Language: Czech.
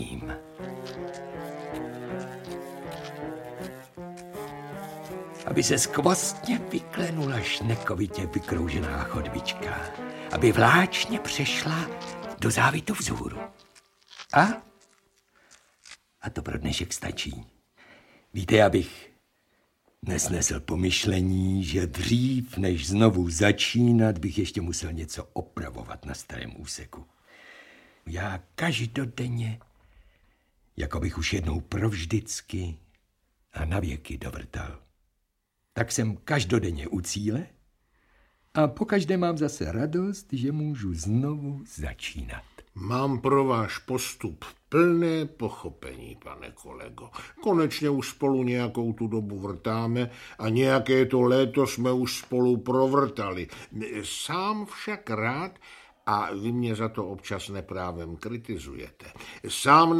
Aby se skvostně vyklenula šnekovitě vykroužená chodbička, aby vláčně přešla do závitu vzhůru. A to pro dnešek stačí. Víte, já bych nesnesl pomyšlení, že dřív, než znovu začínat, bych ještě musel něco opravovat na starém úseku. Já každodenně, jako bych už jednou provždycky a navěky dovrtal. Tak jsem každodenně u cíle a pokaždé mám zase radost, že můžu znovu začínat. Mám pro váš postup plné pochopení, pane kolego. Konečně už spolu nějakou tu dobu vrtáme a nějaké to léto jsme už spolu provrtali. Sám však rád, a vy mě za to občas neprávem kritizujete, sám